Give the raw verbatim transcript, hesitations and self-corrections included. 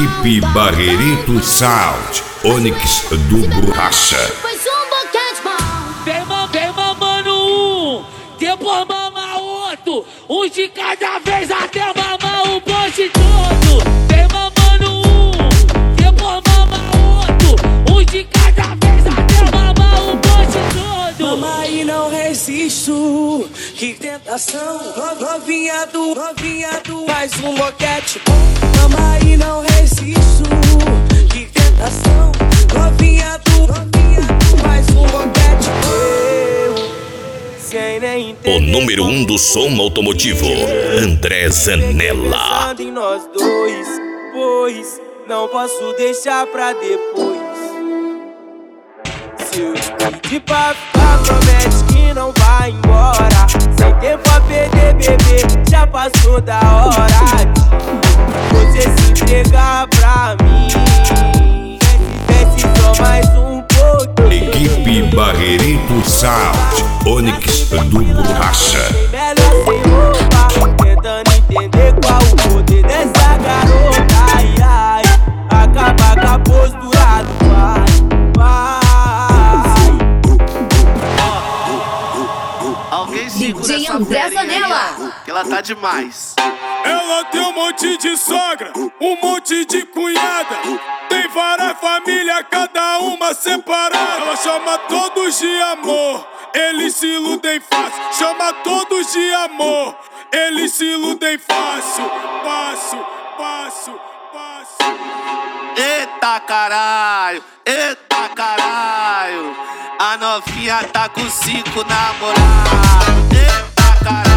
Equipe Barreirito Sound, Onyx do Borracha. Vem, ma vem mamando um, depois mama outro, um de cada vez até mamar o bonde todo. Vem mamando um, depois mama outro, um de cada vez até mamar o bonde todo. Mama e não resisto, que tentação, novinha do, novinha do, mais um boquete. Mama e não resisto, que tentação, novinha do, novinha do, mais um boquete. O número um do som automotivo, André Zanella. Pensando em nós dois, pois não posso deixar pra depois. Se eu te pedir pra ficar, promete que não vai embora. Sem tempo a perder, bebê, já passou da hora de você se entregar pra mim. Desce, desce só mais um pouco. Equipe Barreirito Sound, Onyx do Borracha. Melhor sem roupa, tentando entender qual o poder dessa garota. Ai, ai, acaba com a postura do pai, pai. Alguém segura D J essa André ferinha aí, Zanella, ó, que ela tá demais. Ela tem um monte de sogra, um monte de cunhada. Tem várias famílias, cada uma separada. Ela chama todos de amor, eles se iludem fácil. Chama todos de amor, eles se iludem fácil. Passo, passo, passo. Eita caralho, eita caralho, a novinha tá com cinco namorados. Eita caralho.